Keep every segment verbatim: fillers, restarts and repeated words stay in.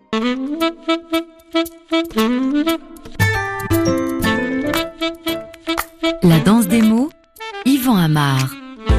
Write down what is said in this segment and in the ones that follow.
La danse des mots, Yvan Amar.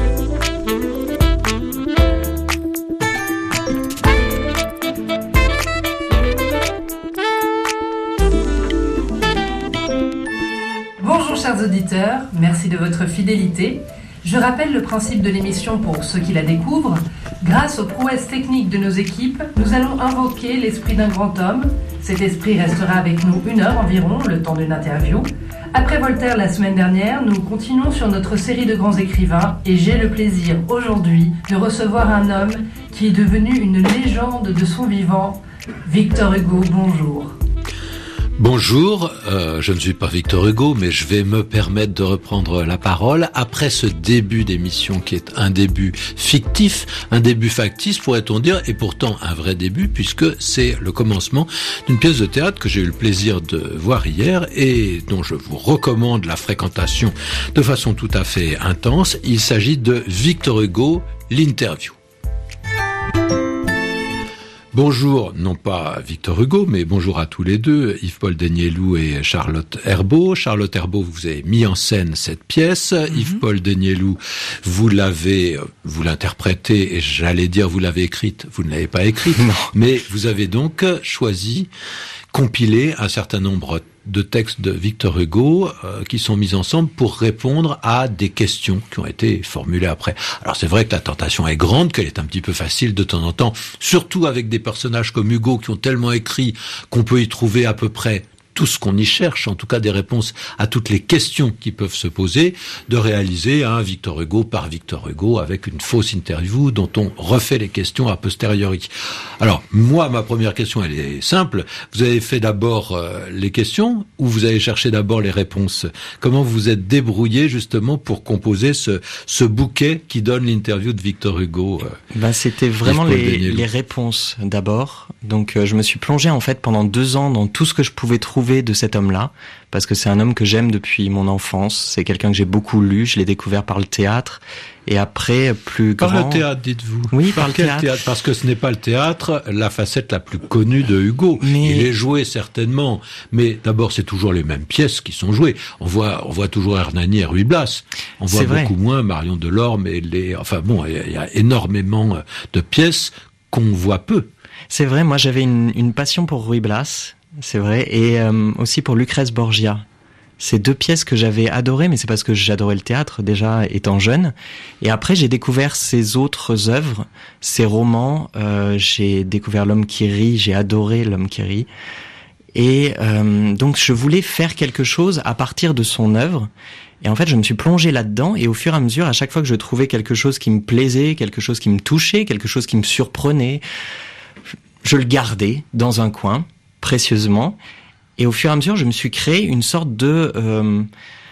Bonjour chers auditeurs, merci de votre fidélité. Je rappelle le principe de l'émission pour ceux qui la découvrent. Grâce aux prouesses techniques de nos équipes, nous allons invoquer l'esprit d'un grand homme. Cet esprit restera avec nous une heure environ, le temps d'une interview. Après Voltaire la semaine dernière, nous continuons sur notre série de grands écrivains et j'ai le plaisir aujourd'hui de recevoir un homme qui est devenu une légende de son vivant, Victor Hugo. Bonjour. Bonjour, euh, je ne suis pas Victor Hugo, mais je vais me permettre de reprendre la parole après ce début d'émission qui est un début fictif, un début factice pourrait-on dire, et pourtant un vrai début puisque c'est le commencement d'une pièce de théâtre que j'ai eu le plaisir de voir hier et dont je vous recommande la fréquentation de façon tout à fait intense. Il s'agit de Victor Hugo, l'interview. Bonjour, non pas Victor Hugo, mais bonjour à tous les deux, Yves-Paul Denielou et Charlotte Herbeau. Charlotte Herbeau, vous avez mis en scène cette pièce. Mm-hmm. Yves-Paul Denielou, vous l'avez, vous l'interprétez, et j'allais dire vous l'avez écrite, vous ne l'avez pas écrite, non. Mais vous avez donc choisi, compilé un certain nombre de textes de Victor Hugo euh, qui sont mis ensemble pour répondre à des questions qui ont été formulées après. Alors c'est vrai que la tentation est grande, qu'elle est un petit peu facile de temps en temps, surtout avec des personnages comme Hugo qui ont tellement écrit qu'on peut y trouver à peu près tout ce qu'on y cherche, en tout cas des réponses à toutes les questions qui peuvent se poser, de réaliser un Victor Hugo par Victor Hugo avec une fausse interview dont on refait les questions a posteriori. Alors, moi, ma première question, elle est simple. Vous avez fait d'abord euh, les questions ou vous avez cherché d'abord les réponses? Comment vous vous êtes débrouillé justement pour composer ce, ce bouquet qui donne l'interview de Victor Hugo? euh, Ben, c'était vraiment les, les réponses d'abord. Donc, euh, je me suis plongé en fait pendant deux ans dans tout ce que je pouvais trouver de cet homme-là, parce que c'est un homme que j'aime depuis mon enfance. C'est quelqu'un que j'ai beaucoup lu, je l'ai découvert par le théâtre, et après, plus grand... Par le théâtre, dites-vous. Oui, par, par le quel théâtre. théâtre. Parce que ce n'est pas le théâtre, la facette la plus connue de Hugo. Mais... il est joué certainement, mais d'abord c'est toujours les mêmes pièces qui sont jouées. On voit, on voit toujours Hernani et Ruy Blas. On voit beaucoup moins Marion Delorme et les... Enfin bon, il y a énormément de pièces qu'on voit peu. C'est vrai, moi j'avais une, une passion pour Ruy Blas, c'est vrai, et euh, aussi pour Lucrèce Borgia. C'est deux pièces que j'avais adorées, mais c'est parce que j'adorais le théâtre déjà étant jeune. Et après, j'ai découvert ses autres œuvres, ses romans. Euh, j'ai découvert L'homme qui rit, j'ai adoré L'homme qui rit. Et euh, donc, je voulais faire quelque chose à partir de son œuvre. Et en fait, je me suis plongé là-dedans. Et au fur et à mesure, à chaque fois que je trouvais quelque chose qui me plaisait, quelque chose qui me touchait, quelque chose qui me surprenait, je le gardais dans un coin, précieusement. Et au fur et à mesure, je me suis créé une sorte de euh,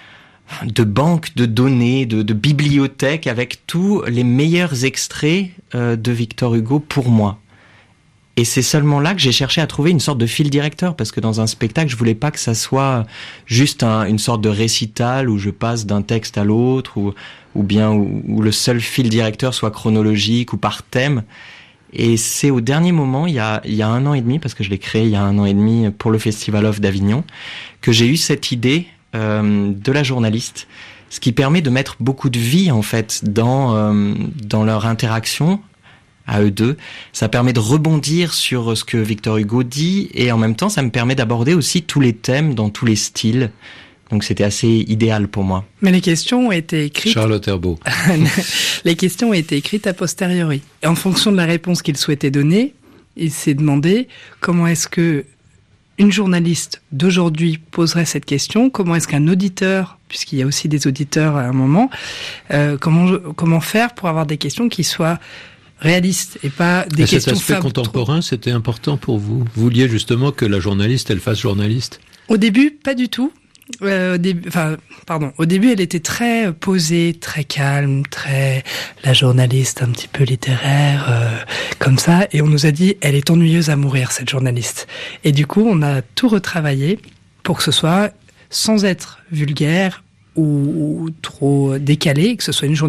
de banque de données, de, de bibliothèque avec tous les meilleurs extraits euh, de Victor Hugo pour moi. Et c'est seulement là que j'ai cherché à trouver une sorte de fil directeur, parce que dans un spectacle, je voulais pas que ça soit juste un, une sorte de récital où je passe d'un texte à l'autre, ou ou bien où, où le seul fil directeur soit chronologique ou par thème. Et c'est au dernier moment, il y a, il y a un an et demi, parce que je l'ai créé il y a un an et demi pour le Festival Off d'Avignon, que j'ai eu cette idée euh, de la journaliste, ce qui permet de mettre beaucoup de vie en fait dans euh, dans leur interaction à eux deux. Ça permet de rebondir sur ce que Victor Hugo dit, et en même temps, ça me permet d'aborder aussi tous les thèmes dans tous les styles. Donc c'était assez idéal pour moi. Mais les questions ont été écrites... Charlotte Herbeau. Les questions ont été écrites a posteriori. Et en fonction de la réponse qu'il souhaitait donner, il s'est demandé comment est-ce que une journaliste d'aujourd'hui poserait cette question, comment est-ce qu'un auditeur, puisqu'il y a aussi des auditeurs à un moment, euh, comment, comment faire pour avoir des questions qui soient réalistes et pas des et questions... Cet aspect contemporain, c'était important pour vous? Vous vouliez justement que la journaliste, elle fasse journaliste? Au début, pas du tout. Euh, au début, enfin, pardon. Au début, elle était très posée, très calme, très la journaliste un petit peu littéraire, euh, comme ça. Et on nous a dit, elle est ennuyeuse à mourir, cette journaliste. Et du coup, on a tout retravaillé pour que ce soit sans être vulgaire ou, ou trop décalé, que ce soit une journaliste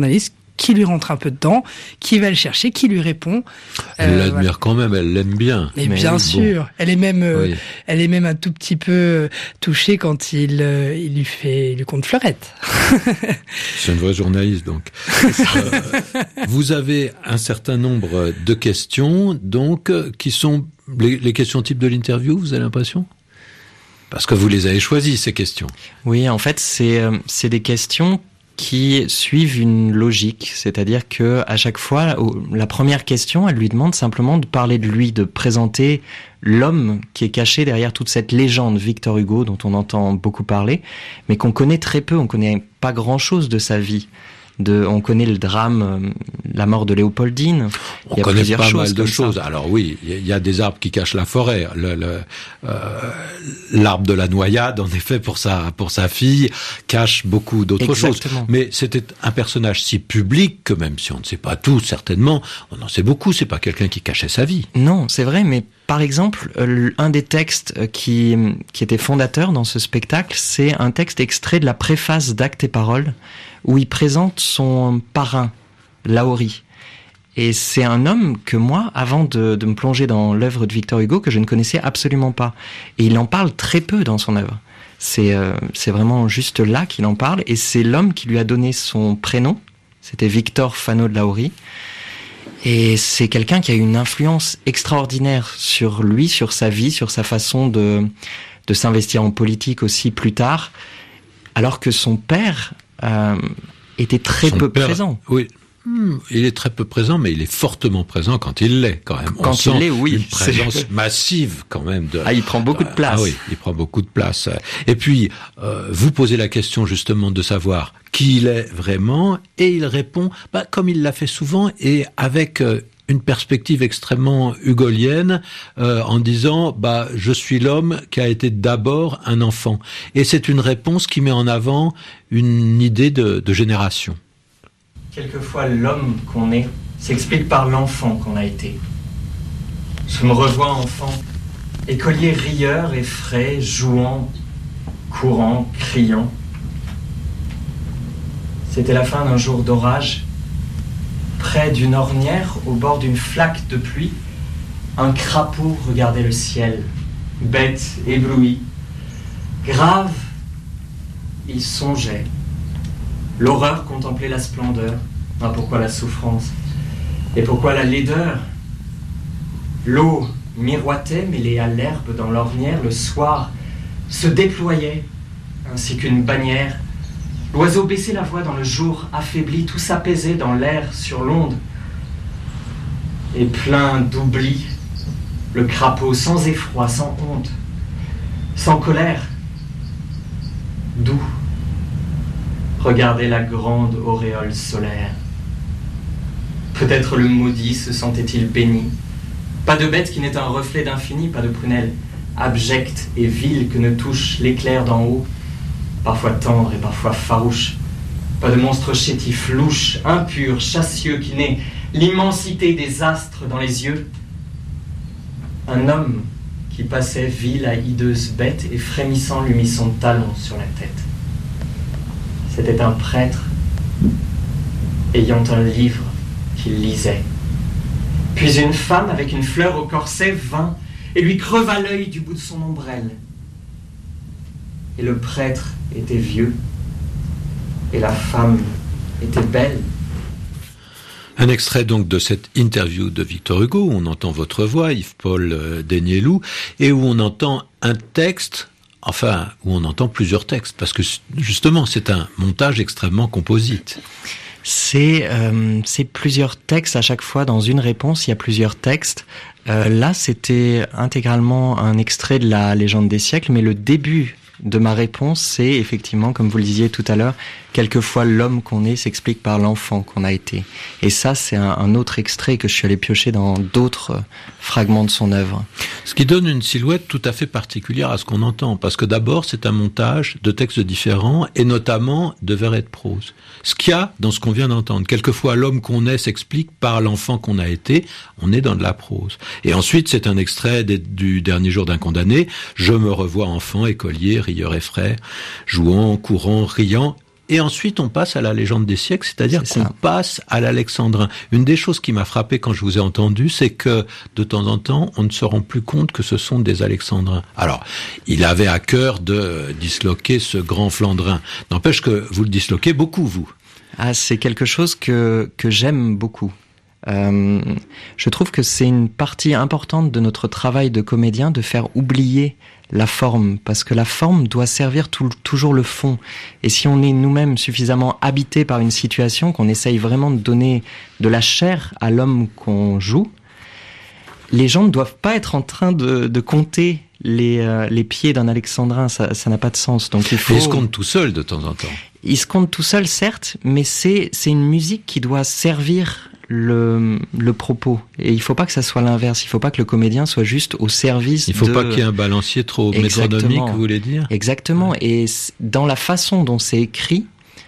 qui lui rentre un peu dedans, qui va le chercher, qui lui répond. Elle Euh, l'admire voilà. quand même, elle l'aime bien. Et Mais bien bon. sûr, elle est même, euh, Oui. elle est même un tout petit peu euh, touchée quand il, euh, il lui fait, il lui compte fleurette. C'est une vraie journaliste, donc. Euh, vous avez un certain nombre de questions, donc, euh, qui sont les, les questions type de l'interview, vous avez l'impression ? Parce que vous les avez choisies, ces questions. Oui, en fait, c'est euh, c'est des questions qui suivent une logique, c'est-à-dire que à chaque fois, la première question, elle lui demande simplement de parler de lui, de présenter l'homme qui est caché derrière toute cette légende Victor Hugo dont on entend beaucoup parler, mais qu'on connaît très peu, on connaît pas grand-chose de sa vie. De, on connaît le drame, euh, la mort de Léopoldine. On Il y a connaît plusieurs pas choses mal de comme choses. ça. Alors oui, il y, y a des arbres qui cachent la forêt. Le, le, euh, l'arbre de la noyade, en effet, pour sa pour sa fille, cache beaucoup d'autres choses. Exactement. Mais c'était un personnage si public que même si on ne sait pas tout, certainement, on en sait beaucoup. C'est pas quelqu'un qui cachait sa vie. Non, c'est vrai, mais par exemple, euh, un des textes euh, qui, qui était fondateur dans ce spectacle, c'est un texte extrait de la préface d'Actes et Paroles, où il présente son parrain, Lahorie. Et c'est un homme que moi, avant de, de me plonger dans l'œuvre de Victor Hugo, que je ne connaissais absolument pas. Et il en parle très peu dans son œuvre. C'est, euh, c'est vraiment juste là qu'il en parle, et c'est l'homme qui lui a donné son prénom, c'était Victor Fano de Lahorie. Et c'est quelqu'un qui a eu une influence extraordinaire sur lui, sur sa vie, sur sa façon de, de s'investir en politique aussi plus tard, alors que son père euh, était très Son peu père- présent. Oui. Hmm, il est très peu présent, mais il est fortement présent quand il l'est, quand même. Quand On il sent l'est, oui, une présence c'est- massive, quand même. De... Ah, il prend beaucoup de place. Ah oui, il prend beaucoup de place. Et puis, euh, vous posez la question, justement, de savoir qui il est vraiment, et il répond, bah, comme il l'a fait souvent, et avec euh, une perspective extrêmement hugolienne, euh, en disant, bah, je suis l'homme qui a été d'abord un enfant. Et c'est une réponse qui met en avant une idée de, de génération. Quelquefois, l'homme qu'on est s'explique par l'enfant qu'on a été. Je me revois enfant, écolier rieur et frais, jouant, courant, criant. C'était la fin d'un jour d'orage. Près d'une ornière, au bord d'une flaque de pluie, un crapaud regardait le ciel, bête, ébloui. Grave, il songeait. L'horreur contemplait la splendeur. Ah, pourquoi la souffrance? Et pourquoi la laideur? L'eau miroitait, mêlée à l'herbe dans l'ornière, le soir se déployait, ainsi qu'une bannière. L'oiseau baissait la voix dans le jour affaibli, tout s'apaisait dans l'air sur l'onde. Et plein d'oubli, le crapaud sans effroi, sans honte, sans colère, doux, regardait la grande auréole solaire. Peut-être le maudit se sentait-il béni. Pas de bête qui n'est un reflet d'infini, pas de prunelle abjecte et vile que ne touche l'éclair d'en haut, parfois tendre et parfois farouche. Pas de monstre chétif, louche, impur, chassieux, qui n'ait l'immensité des astres dans les yeux. Un homme qui passait vil à hideuse bête et frémissant lui mit son talon sur la tête. C'était un prêtre ayant un livre qu'il lisait. Puis une femme avec une fleur au corset vint et lui creva l'œil du bout de son ombrelle. Et le prêtre était vieux et la femme était belle. Un extrait donc de cette interview de Victor Hugo où on entend votre voix, Yves-Paul Dénielou, et où on entend un texte, enfin, où on entend plusieurs textes, parce que justement, c'est un montage extrêmement composite. C'est euh, c'est plusieurs textes à chaque fois. Dans une réponse, il y a plusieurs textes. Euh, là, c'était intégralement un extrait de la Légende des siècles, mais le début de ma réponse, c'est effectivement, comme vous le disiez tout à l'heure, quelquefois l'homme qu'on est s'explique par l'enfant qu'on a été. Et ça, c'est un, un autre extrait que je suis allé piocher dans d'autres fragments de son œuvre. Ce qui donne une silhouette tout à fait particulière à ce qu'on entend, parce que d'abord, c'est un montage de textes différents, et notamment de vers et de prose. Ce qu'il y a dans ce qu'on vient d'entendre, quelquefois l'homme qu'on est s'explique par l'enfant qu'on a été, on est dans de la prose. Et ensuite, c'est un extrait des, du Dernier jour d'un condamné, je me revois enfant, écolier, rieur et frère, jouant, courant, riant, et ensuite on passe à la légende des siècles, c'est-à-dire c'est qu'on ça. passe à l'alexandrin. Une des choses qui m'a frappé quand je vous ai entendu, c'est que de temps en temps, on ne se rend plus compte que ce sont des alexandrins. Alors, il avait à cœur de disloquer ce grand flandrin. N'empêche que vous le disloquez beaucoup, vous. Ah, c'est quelque chose que que j'aime beaucoup. Euh, je trouve que c'est une partie importante de notre travail de comédien de faire oublier la forme, parce que la forme doit servir tout, toujours le fond. Et si on est nous-mêmes suffisamment habités par une situation, qu'on essaye vraiment de donner de la chair à l'homme qu'on joue, les gens ne doivent pas être en train de, de compter les, euh, les pieds d'un alexandrin, ça, ça n'a pas de sens. Donc il faut. Et il se compte tout seul de temps en temps. Il se compte tout seul, certes, mais c'est c'est une musique qui doit servir le le propos. Et il faut pas que ça soit l'inverse. Il faut pas que le comédien soit juste au service. Il faut de... pas qu'il y ait un balancier trop métronomique, vous voulez dire ? Exactement. Et dans la façon dont c'est écrit,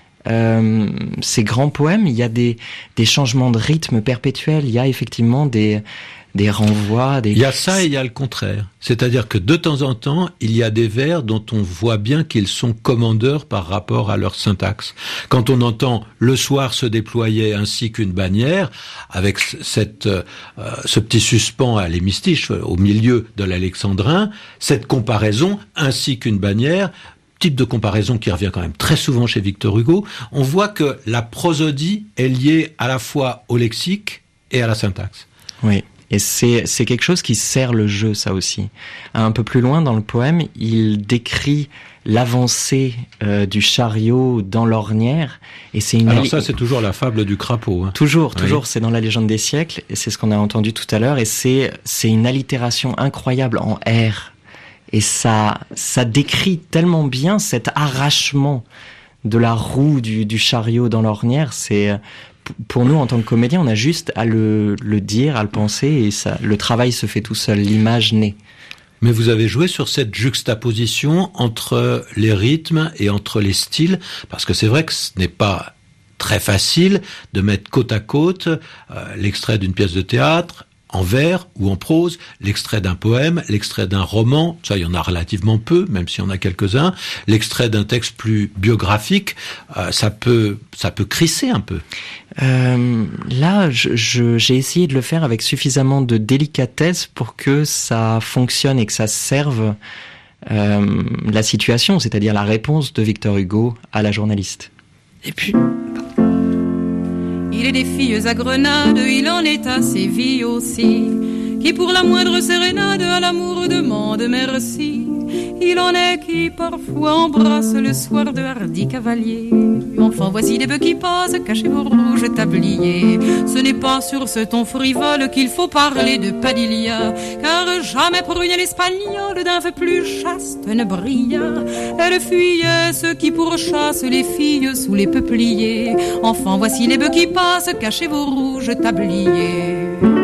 euh, ces grands poèmes, il y a des des changements de rythme perpétuels. Il y a effectivement des des renvois, des... Il y a ça et il y a le contraire. C'est-à-dire que de temps en temps, il y a des vers dont on voit bien qu'ils sont commandeurs par rapport à leur syntaxe. Quand on entend « le soir se déployait ainsi qu'une bannière », avec cette, euh, ce petit suspens à l'hémistiche au milieu de l'alexandrin, cette comparaison « ainsi qu'une bannière », type de comparaison qui revient quand même très souvent chez Victor Hugo, on voit que la prosodie est liée à la fois au lexique et à la syntaxe. Oui. Et c'est, c'est quelque chose qui sert le jeu, ça aussi. Un peu plus loin dans le poème, il décrit l'avancée euh, du chariot dans l'ornière. Et c'est une Alors ça, c'est toujours la fable du crapaud. Hein. Toujours, toujours. Oui. C'est dans la légende des siècles. Et c'est ce qu'on a entendu tout à l'heure. Et c'est, c'est une allitération incroyable en R. Et ça, ça décrit tellement bien cet arrachement de la roue du, du chariot dans l'ornière. C'est... Pour nous, en tant que comédien, on a juste à le, le dire, à le penser, et ça, le travail se fait tout seul, l'image naît. Mais vous avez joué sur cette juxtaposition entre les rythmes et entre les styles, parce que c'est vrai que ce n'est pas très facile de mettre côte à côte euh, l'extrait d'une pièce de théâtre, en vers ou en prose, l'extrait d'un poème, l'extrait d'un roman, ça il y en a relativement peu, même s'il y en a quelques-uns, l'extrait d'un texte plus biographique, euh, ça peut ça peut crisser un peu. Euh, là, je, je, j'ai essayé de le faire avec suffisamment de délicatesse pour que ça fonctionne et que ça serve euh, la situation, c'est-à-dire la réponse de Victor Hugo à la journaliste. Et puis... Il est des filles à Grenade, il en est à Séville aussi, qui pour la moindre sérénade à l'amour demande merci. Il en est qui parfois embrassent le soir de hardis cavaliers. Enfant, voici des bœufs qui passent, cachez vos rouges tabliers. Ce n'est pas sur ce ton frivole qu'il faut parler de Padilla, car jamais prunelle espagnole d'un feu plus chaste ne brilla. Elle fuyait ceux qui pourchassent les filles sous les peupliers. Enfant, voici les bœufs qui passent, cachez vos rouges tabliers.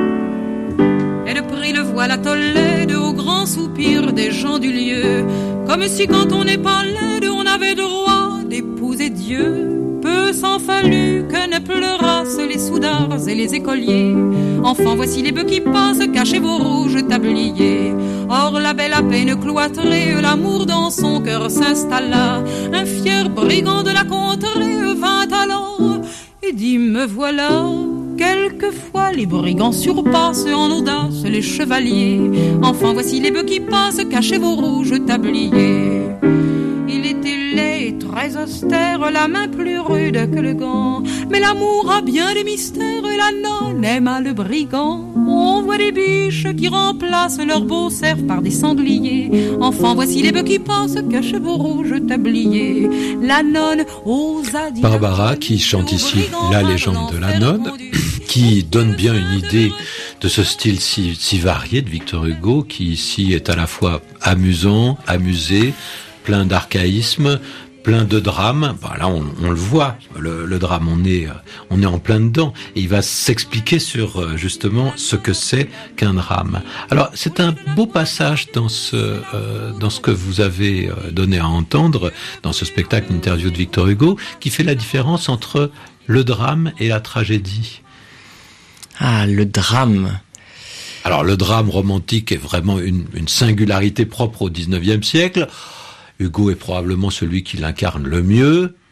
Elle prit le voile à Tolède au grand soupir des gens du lieu, comme si quand on n'est pas laide on avait droit d'épouser Dieu. Peu s'en fallut que ne pleurassent les soudards et les écoliers. Enfant, voici les bœufs qui passent, cachez vos rouges tabliers. Or la belle à peine cloîtrée, l'amour dans son cœur s'installa. Un fier brigand de la contrée vint allant et dit me voilà. Quelquefois les brigands surpassent en audace les chevaliers. Enfant, voici les bœufs qui passent, cachez vos rouges tabliers. Il était laid et très austère, la main plus rude que le gant. Mais l'amour a bien des mystères et la nonne aima le brigand. On voit des biches qui remplacent leurs beaux cerfs par des sangliers. Enfant, voici les bœufs qui passent, cachez vos rouges tabliers. La nonne osa dire... Barbara qui chante ici la légende de la nonne, qui donne bien une idée de ce style si, si varié de Victor Hugo, qui ici est à la fois amusant, amusé, plein d'archaïsme, plein de drame. Bon, là, on, on le voit, le, le drame, on est, on est en plein dedans. Et il va s'expliquer sur justement ce que c'est qu'un drame. Alors, c'est un beau passage dans ce, euh, dans ce que vous avez donné à entendre dans ce spectacle interview de Victor Hugo, qui fait la différence entre le drame et la tragédie. Ah, le drame. Alors, le drame romantique est vraiment une, une singularité propre au dix-neuvième siècle. Hugo est probablement celui qui l'incarne le mieux.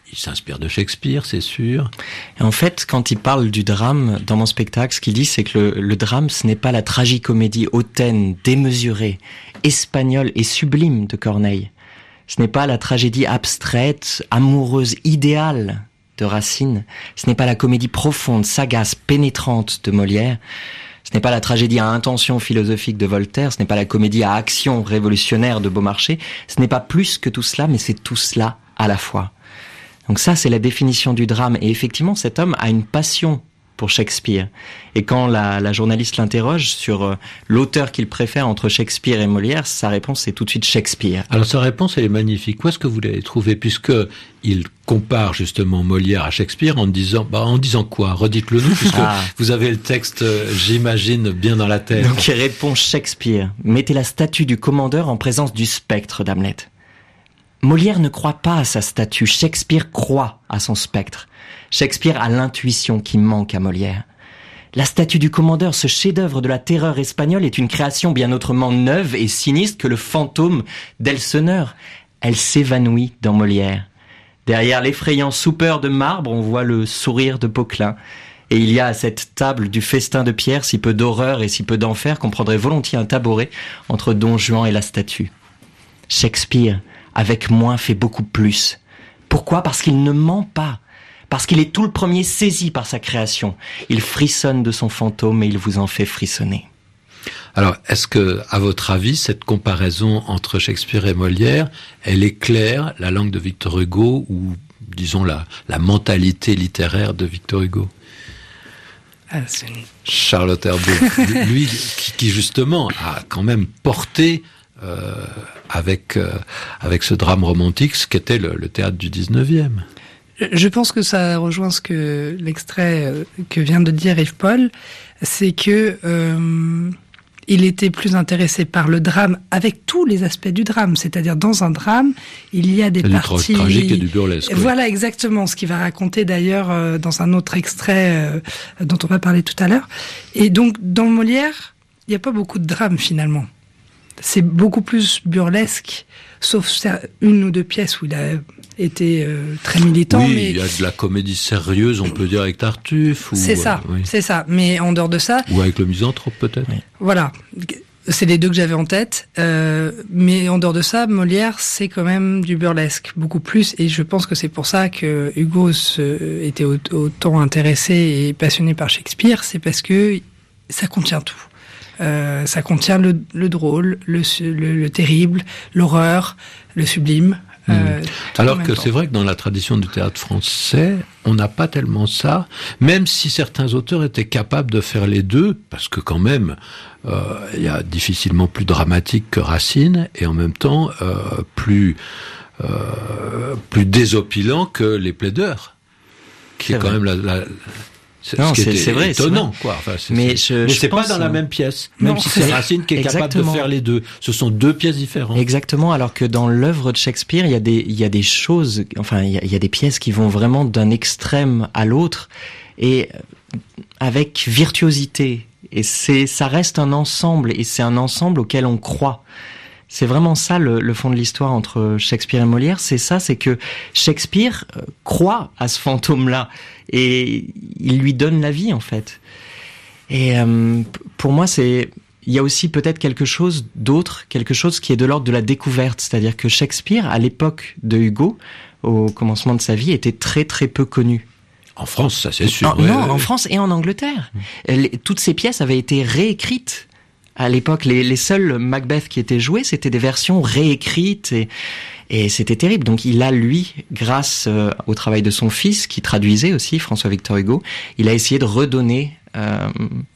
il s'inspire de Shakespeare, c'est sûr. Et en fait, quand il parle du drame dans mon spectacle, ce qu'il dit, c'est que le, le drame, ce n'est pas la tragicomédie hautaine, démesurée, espagnole et sublime de Corneille. Ce n'est pas la tragédie abstraite, amoureuse, idéale de Racine. Ce n'est pas la comédie profonde, sagace, pénétrante de Molière. Ce n'est pas la tragédie à intention philosophique de Voltaire. Ce n'est pas la comédie à action révolutionnaire de Beaumarchais. Ce n'est pas plus que tout cela, mais c'est tout cela à la fois. Donc ça, c'est la définition du drame. Et effectivement, cet homme a une passion pour Shakespeare. Et quand la, la journaliste l'interroge sur euh, l'auteur qu'il préfère entre Shakespeare et Molière, sa réponse c'est tout de suite Shakespeare. Alors sa réponse, elle est magnifique. Où est-ce que vous l'avez trouvée? Puisque il compare justement Molière à Shakespeare en disant, bah, en disant quoi? Redites-le nous, puisque ah. vous avez le texte, euh, j'imagine, bien dans la tête. Donc il répond Shakespeare. Mettez la statue du commandeur en présence du spectre d'Hamlet. Molière ne croit pas à sa statue, Shakespeare croit à son spectre. Shakespeare a l'intuition qui manque à Molière. La statue du commandeur, ce chef-d'œuvre de la terreur espagnole, est une création bien autrement neuve et sinistre que le fantôme d'Elseneur. Elle s'évanouit dans Molière. Derrière l'effrayant soupeur de marbre, on voit le sourire de Poquelin. Et il y a à cette table du festin de pierre si peu d'horreur et si peu d'enfer qu'on prendrait volontiers un tabouret entre Don Juan et la statue. Shakespeare, avec moins, fait beaucoup plus. Pourquoi ? Parce qu'il ne ment pas. Parce qu'il est tout le premier saisi par sa création. Il frissonne de son fantôme et il vous en fait frissonner. Alors, est-ce que, à votre avis, cette comparaison entre Shakespeare et Molière, elle éclaire la langue de Victor Hugo ou, disons, la, la mentalité littéraire de Victor Hugo ? Ah, c'est... Charlotte Herbault, lui qui, qui justement a quand même porté euh, avec euh, avec ce drame romantique ce qu'était le, le théâtre du dix-neuvième. Je pense que ça rejoint ce que l'extrait que vient de dire Yves Paul, c'est que euh, il était plus intéressé par le drame avec tous les aspects du drame, c'est-à-dire dans un drame, il y a des du parties tra- tragique et du burlesque. Oui. Voilà exactement ce qu'il va raconter d'ailleurs euh, dans un autre extrait euh, dont on va parler tout à l'heure. Et donc dans Molière, il n'y a pas beaucoup de drame finalement. C'est beaucoup plus burlesque, sauf une ou deux pièces où il a été euh, très militant. Oui, mais il y a de la comédie sérieuse, on peut dire, avec Tartuffe. Ou, c'est ça, euh, oui. c'est ça. Mais en dehors de ça... Ou avec le Misanthrope, peut-être. Oui. Voilà. C'est les deux que j'avais en tête. Euh, mais en dehors de ça, Molière, c'est quand même du burlesque, beaucoup plus. Et je pense que c'est pour ça que Hugo se, était autant intéressé et passionné par Shakespeare. C'est parce que ça contient tout. Euh, ça contient le, le drôle, le, le, le terrible, l'horreur, le sublime. Euh, Alors que c'est vrai que dans la tradition du théâtre français, on n'a pas tellement ça, même si certains auteurs étaient capables de faire les deux, parce que quand même, euh, il y a difficilement plus dramatique que Racine, et en même temps euh, plus euh, plus désopilant que Les Plaideurs, qui c'est est quand vrai. même la... la C'est, non, ce qui c'est, c'est vrai, étonnant, c'est quoi. Enfin, c'est, mais c'est, je, mais je c'est pense pas dans la même pièce. Même non, si c'est Racine qui est exactement. capable de faire les deux. Ce sont deux pièces différentes. Exactement. Alors que dans l'œuvre de Shakespeare, il y a des, il y a des choses, enfin, il y a, il y a des pièces qui vont vraiment d'un extrême à l'autre et avec virtuosité. Et c'est, ça reste un ensemble et c'est un ensemble auquel on croit. C'est vraiment ça le, le fond de l'histoire entre Shakespeare et Molière. C'est ça, c'est que Shakespeare euh, croit à ce fantôme-là et il lui donne la vie en fait. Et euh, pour moi, c'est il y a aussi peut-être quelque chose d'autre, quelque chose qui est de l'ordre de la découverte. C'est-à-dire que Shakespeare, à l'époque de Hugo, au commencement de sa vie, était très très peu connu. En France, ça c'est sûr. En, ouais, non, ouais. en France et en Angleterre. Mmh. Les, toutes ces pièces avaient été réécrites. À l'époque, les, les seuls Macbeth qui étaient joués, c'était des versions réécrites et, et c'était terrible. Donc il a, lui, grâce euh, au travail de son fils, qui traduisait aussi, François-Victor Hugo, il a essayé de redonner euh,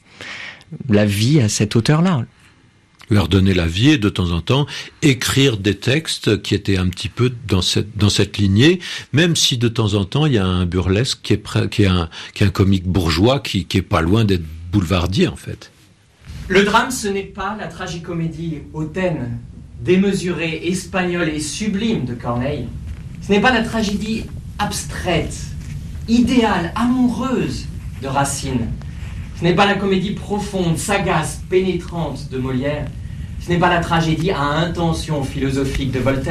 la vie à cet auteur-là. Leur donner la vie et de temps en temps écrire des textes qui étaient un petit peu dans cette dans cette lignée, même si de temps en temps il y a un burlesque qui est prêt, qui est un qui est un comique bourgeois qui qui est pas loin d'être boulevardier en fait. Le drame, ce n'est pas la tragicomédie hautaine, démesurée, espagnole et sublime de Corneille. Ce n'est pas la tragédie abstraite, idéale, amoureuse de Racine. Ce n'est pas la comédie profonde, sagace, pénétrante de Molière. Ce n'est pas la tragédie à intention philosophique de Voltaire.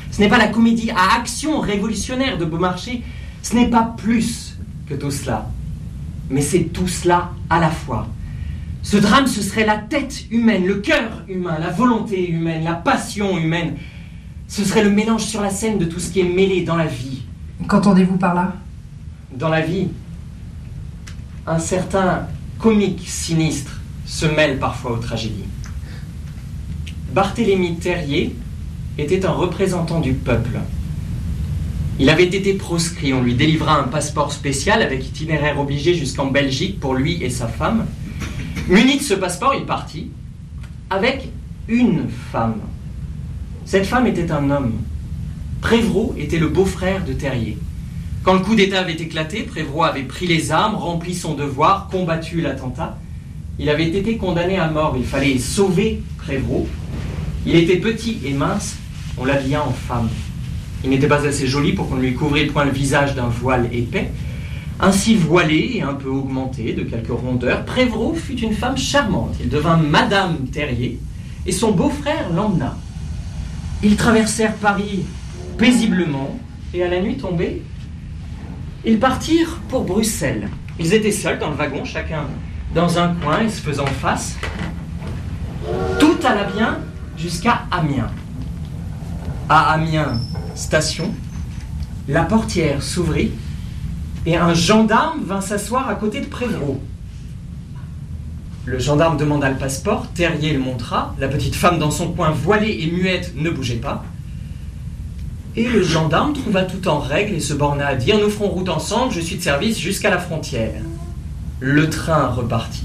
Ce n'est pas la comédie à action révolutionnaire de Beaumarchais. Ce n'est pas plus que tout cela. Mais c'est tout cela à la fois. Ce drame, ce serait la tête humaine, le cœur humain, la volonté humaine, la passion humaine. Ce serait le mélange sur la scène de tout ce qui est mêlé dans la vie. Qu'entendez-vous par là? Dans la vie, un certain comique sinistre se mêle parfois aux tragédies. Barthélemy Terrier était un représentant du peuple. Il avait été proscrit, on lui délivra un passeport spécial avec itinéraire obligé jusqu'en Belgique pour lui et sa femme. Muni de ce passeport, il partit avec une femme. Cette femme était un homme. Prévraud était le beau-frère de Terrier. Quand le coup d'État avait éclaté, Prévraud avait pris les armes, rempli son devoir, combattu l'attentat. Il avait été condamné à mort. Il fallait sauver Prévraud. Il était petit et mince, on l'habilla en femme. Il n'était pas assez joli pour qu'on lui couvrît le point le visage d'un voile épais. Ainsi voilé et un peu augmenté de quelques rondeurs, Prévraud fut une femme charmante. Il devint Madame Terrier et son beau-frère l'emmena. Ils traversèrent Paris paisiblement et à la nuit tombée, ils partirent pour Bruxelles. Ils étaient seuls dans le wagon, chacun dans un coin et se faisant face. Tout alla bien jusqu'à Amiens. À Amiens, station, la portière s'ouvrit et un gendarme vint s'asseoir à côté de Prévraud. Le gendarme demanda le passeport, Terrier le montra, la petite femme dans son coin voilée et muette ne bougeait pas. Et le gendarme trouva tout en règle et se borna à dire « Nous ferons route ensemble, je suis de service jusqu'à la frontière. » Le train repartit.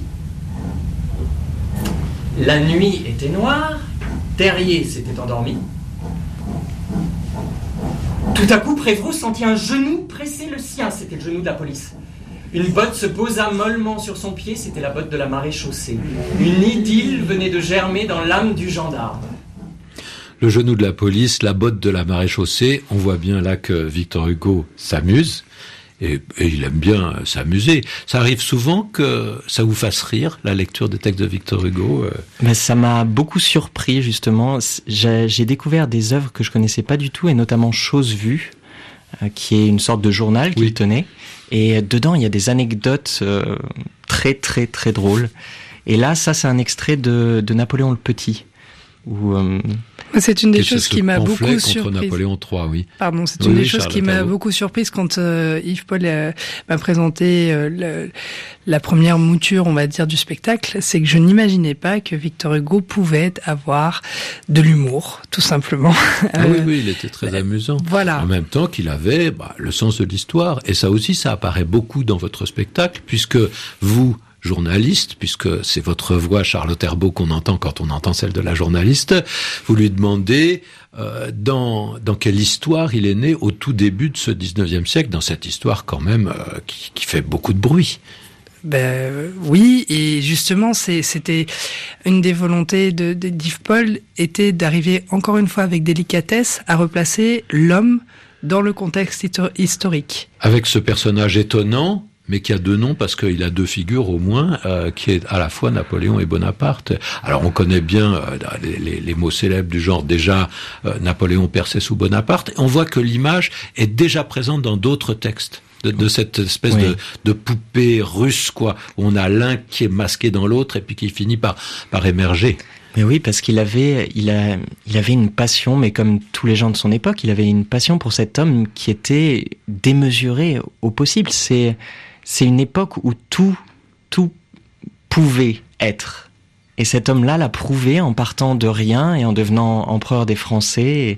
La nuit était noire, Terrier s'était endormi. Tout à coup, Prévraud sentit un genou presser le sien, c'était le genou de la police. Une botte se posa mollement sur son pied, c'était la botte de la maréchaussée. Une idylle venait de germer dans l'âme du gendarme. Le genou de la police, la botte de la maréchaussée, on voit bien là que Victor Hugo s'amuse, et, et il aime bien s'amuser. Ça arrive souvent que ça vous fasse rire, la lecture des textes de Victor Hugo. Mais ça m'a beaucoup surpris, justement. J'ai, j'ai découvert des œuvres que je connaissais pas du tout, et notamment Chose Vue, euh, qui est une sorte de journal qu'il oui. tenait. Et dedans, il y a des anecdotes euh, très, très, très drôles. Et là, ça, c'est un extrait de, de Napoléon le Petit. Où, euh, c'est une des choses qui m'a beaucoup contre surprise. Napoléon trois, oui. Pardon, c'est oui, une des oui, choses qui m'a beaucoup surprise quand euh, Yves Paul euh, m'a présenté euh, le, la première mouture, on va dire, du spectacle. C'est que je n'imaginais pas que Victor Hugo pouvait avoir de l'humour, tout simplement. Ah oui, oui, il était très amusant. Voilà. En même temps qu'il avait bah, le sens de l'histoire. Et ça aussi, ça apparaît beaucoup dans votre spectacle, puisque vous, journaliste, puisque c'est votre voix, Charlotte Herbault, qu'on entend quand on entend celle de la journaliste, vous lui demandez euh, dans, dans quelle histoire il est né au tout début de ce dix-neuvième siècle, dans cette histoire quand même euh, qui, qui fait beaucoup de bruit. Ben oui, et justement, c'est, c'était une des volontés de, de d'Yves Paul, était d'arriver encore une fois avec délicatesse à replacer l'homme dans le contexte historique. Avec ce personnage étonnant, mais qui a deux noms parce qu'il a deux figures au moins, euh, qui est à la fois Napoléon et Bonaparte. Alors on connaît bien euh, les, les, les mots célèbres du genre déjà euh, Napoléon percé sous Bonaparte. Et on voit que l'image est déjà présente dans d'autres textes de, de cette espèce oui. de, de poupée russe, quoi, où on a l'un qui est masqué dans l'autre et puis qui finit par par émerger. Mais oui, parce qu'il avait, il a, il avait une passion, mais comme tous les gens de son époque, il avait une passion pour cet homme qui était démesuré au possible. C'est C'est une époque où tout, tout pouvait être. Et cet homme-là l'a prouvé en partant de rien et en devenant empereur des Français. Et,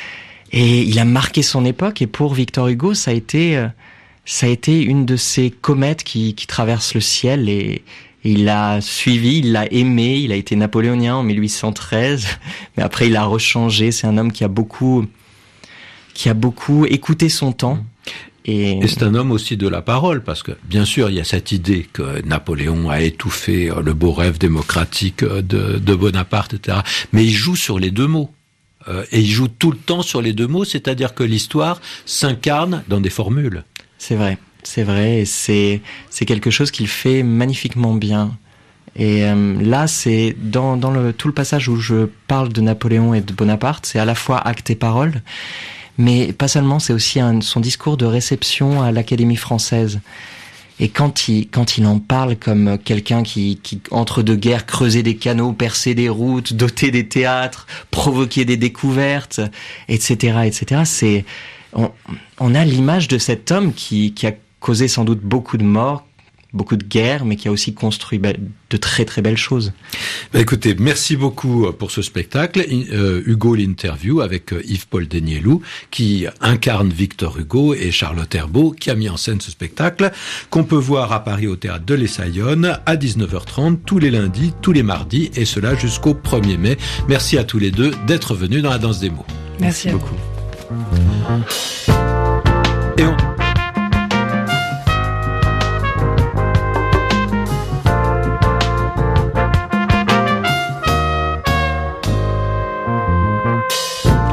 et il a marqué son époque. Et pour Victor Hugo, ça a été, ça a été une de ces comètes qui, qui traversent le ciel. Et, et il l'a suivi, il l'a aimé. Il a été napoléonien en mille huit cent treize. Mais après, il a rechangé. C'est un homme qui a beaucoup, qui a beaucoup écouté son temps. Et, et c'est un homme aussi de la parole, parce que bien sûr il y a cette idée que Napoléon a étouffé le beau rêve démocratique de, de Bonaparte, et cetera. Mais il joue sur les deux mots. Euh, et il joue tout le temps sur les deux mots, c'est-à-dire que l'histoire s'incarne dans des formules. C'est vrai, c'est vrai, et c'est, c'est quelque chose qu'il fait magnifiquement bien. Et euh, là, c'est dans, dans le, tout le passage où je parle de Napoléon et de Bonaparte, c'est à la fois acte et parole, mais pas seulement, c'est aussi un, son discours de réception à l'Académie française. Et quand il, quand il en parle comme quelqu'un qui, qui, entre deux guerres, creusait des canaux, perçait des routes, dotait des théâtres, provoquait des découvertes, et cetera, et cetera, c'est, on, on a l'image de cet homme qui, qui a causé sans doute beaucoup de morts, beaucoup de guerres, mais qui a aussi construit de très très belles choses. Bah écoutez, merci beaucoup pour ce spectacle. Euh, Hugo l'interview avec Yves-Paul Dénielou, qui incarne Victor Hugo, et Charlotte Herbault, qui a mis en scène ce spectacle, qu'on peut voir à Paris au Théâtre de l'Essaillonne à dix-neuf heures trente, tous les lundis, tous les mardis, et cela jusqu'au premier mai. Merci à tous les deux d'être venus dans la Danse des mots. Merci, merci beaucoup. Et on...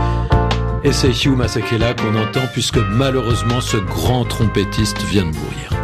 Et c'est Hugh Masekela qu'on entend, puisque malheureusement ce grand trompettiste vient de mourir.